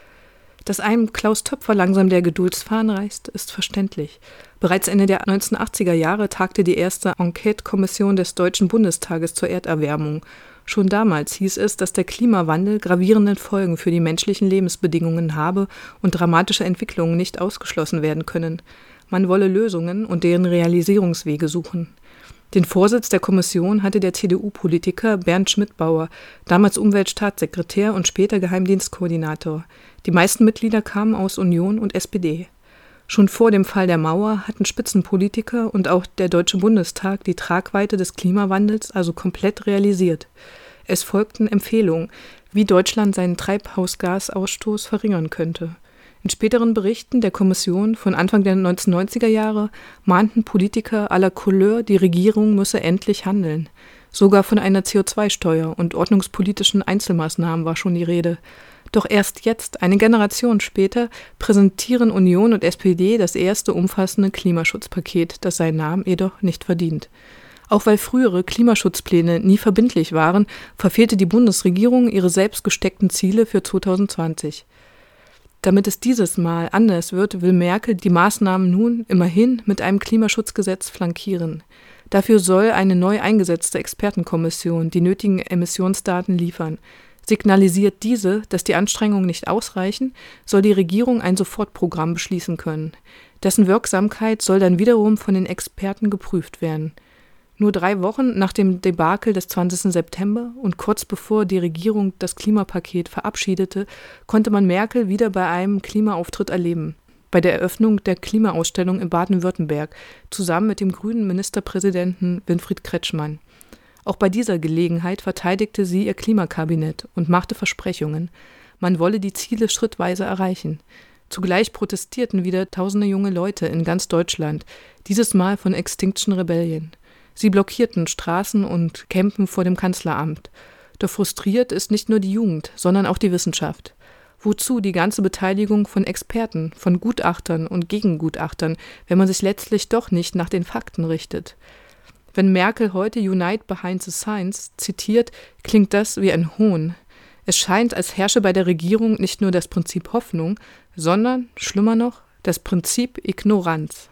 Dass einem Klaus Töpfer langsam der Geduldsfaden reißt, ist verständlich. Bereits Ende der 1980er Jahre tagte die erste Enquete-Kommission des Deutschen Bundestages zur Erderwärmung. Schon damals hieß es, dass der Klimawandel gravierende Folgen für die menschlichen Lebensbedingungen habe und dramatische Entwicklungen nicht ausgeschlossen werden können. Man wolle Lösungen und deren Realisierungswege suchen. Den Vorsitz der Kommission hatte der CDU-Politiker Bernd Schmidbauer, damals Umweltstaatssekretär und später Geheimdienstkoordinator. Die meisten Mitglieder kamen aus Union und SPD. Schon vor dem Fall der Mauer hatten Spitzenpolitiker und auch der Deutsche Bundestag die Tragweite des Klimawandels also komplett realisiert. Es folgten Empfehlungen, wie Deutschland seinen Treibhausgasausstoß verringern könnte. In späteren Berichten der Kommission von Anfang der 1990er Jahre mahnten Politiker aller Couleur, die Regierung müsse endlich handeln. Sogar von einer CO2-Steuer und ordnungspolitischen Einzelmaßnahmen war schon die Rede. Doch erst jetzt, eine Generation später, präsentieren Union und SPD das erste umfassende Klimaschutzpaket, das seinen Namen jedoch nicht verdient. Auch weil frühere Klimaschutzpläne nie verbindlich waren, verfehlte die Bundesregierung ihre selbst gesteckten Ziele für 2020. Damit es dieses Mal anders wird, will Merkel die Maßnahmen nun immerhin mit einem Klimaschutzgesetz flankieren. Dafür soll eine neu eingesetzte Expertenkommission die nötigen Emissionsdaten liefern. Signalisiert diese, dass die Anstrengungen nicht ausreichen, soll die Regierung ein Sofortprogramm beschließen können. Dessen Wirksamkeit soll dann wiederum von den Experten geprüft werden. Nur 3 Wochen nach dem Debakel des 20. September und kurz bevor die Regierung das Klimapaket verabschiedete, konnte man Merkel wieder bei einem Klimaauftritt erleben. Bei der Eröffnung der Klimaausstellung in Baden-Württemberg, zusammen mit dem grünen Ministerpräsidenten Winfried Kretschmann. Auch bei dieser Gelegenheit verteidigte sie ihr Klimakabinett und machte Versprechungen. Man wolle die Ziele schrittweise erreichen. Zugleich protestierten wieder tausende junge Leute in ganz Deutschland, dieses Mal von Extinction Rebellion. Sie blockierten Straßen und Campen vor dem Kanzleramt. Doch frustriert ist nicht nur die Jugend, sondern auch die Wissenschaft. Wozu die ganze Beteiligung von Experten, von Gutachtern und Gegengutachtern, wenn man sich letztlich doch nicht nach den Fakten richtet? Wenn Merkel heute Unite Behind the Science zitiert, klingt das wie ein Hohn. Es scheint, als herrsche bei der Regierung nicht nur das Prinzip Hoffnung, sondern, schlimmer noch, das Prinzip Ignoranz.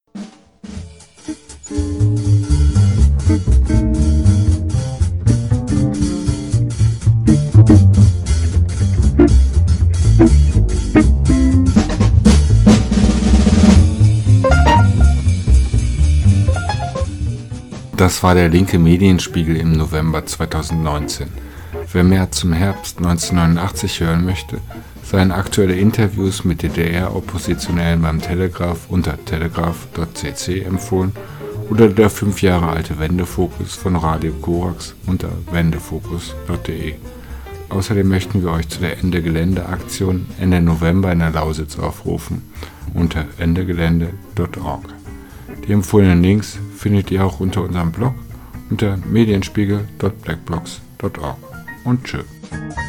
Das war der linke Medienspiegel im November 2019. Wer mehr zum Herbst 1989 hören möchte, seien aktuelle Interviews mit DDR-Oppositionellen beim Telegraph unter telegraph.cc empfohlen oder der 5 Jahre alte Wendefokus von Radio Korax unter wendefokus.de. Außerdem möchten wir euch zu der Ende-Gelände-Aktion Ende November in der Lausitz aufrufen unter endegelände.org. Die empfohlenen Links findet ihr auch unter unserem Blog unter medienspiegel.blackblocks.org. Und tschö.